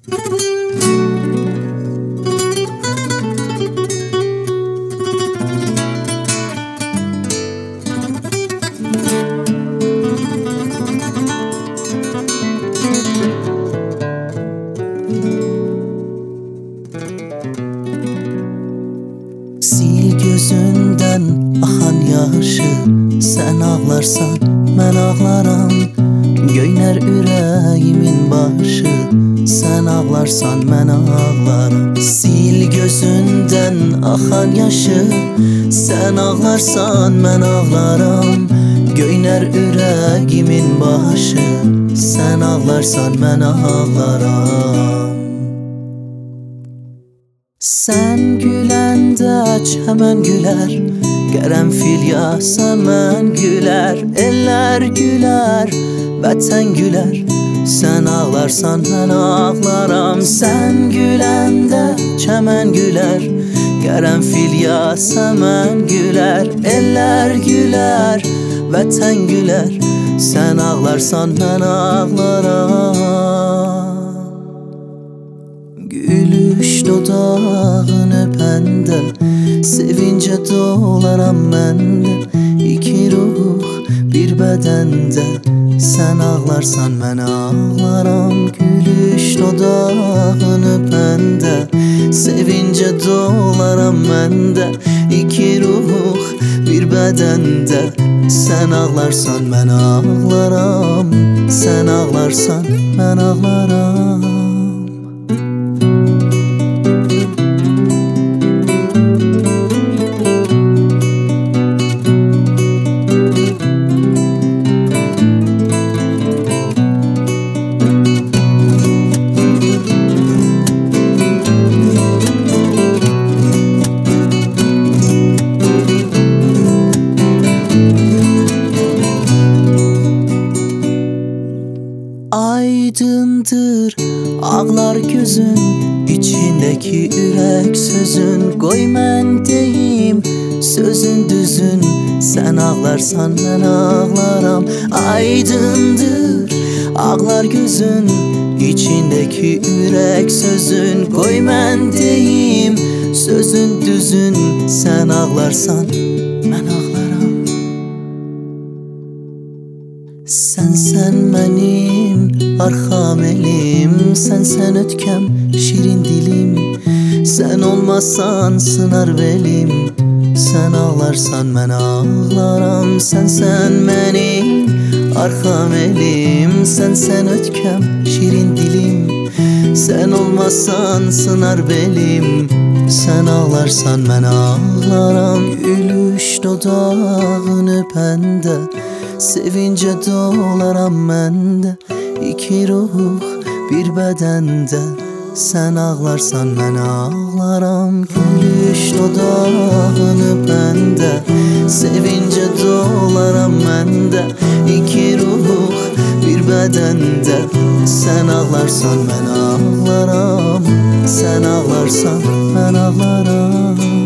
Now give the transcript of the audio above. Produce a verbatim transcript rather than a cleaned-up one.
Sil gözünden akan yaşı, sen ağlarsan ben ağlaram. Göyner yüreğimin başı, sen ağlarsan ben ağlaram. Sil gözünden akan yaşı, sen ağlarsan ben ağlaram. Göyner yüreğimin başı, sen ağlarsan ben ağlaram. Sen güləndə çəmən gülər, qərənfil yağsa mən gülər. Eller gülər, vətən gülər, sən ağlarsan mən ağlaram. Sən güləndə çəmən gülər, qərənfil yağsa mən gülər. Eller gülər, vətən gülər, sən ağlarsan mən ağlaram. Gülüş dodağın öpəndə, sevince dolaram məndə. İki ruh bir bədəndə, sən ağlarsan mən ağlaram. Gülüş dodağın öpəndə, sevince dolaram məndə. İki ruh bir bədəndə, sən ağlarsan mən ağlaram. Sən ağlarsan mən ağlaram. Aydındır ağlar gözün, içindeki ürək sözün. Qoy mən deyim sözün düzün, sən ağlarsan mən ağlaram. Aydındır ağlar gözün, içindeki ürək sözün. Qoy mən deyim sözün düzün, sən ağlarsan mən ağlaram. Sən sən mənim arxam elim, sən sən ötkəm şirin dilim. Sən olmasan sınar belim, sən ağlarsan mən ağlaram. Sən sən mənim arxam elim, sən sən ötkəm şirin dilim. Sən olmasan sınar belim, sən ağlarsan mən ağlaram. Gülüş dodağın öpəndə, sevince dolaram məndə. İki ruh bir bədəndə, sən ağlarsan mən ağlaram. Gülüş dodağın öpəndə, sevince dolaram məndə. İki ruh bir bədəndə, sən ağlarsan mən ağlaram. Sən ağlarsan mən ağlaram.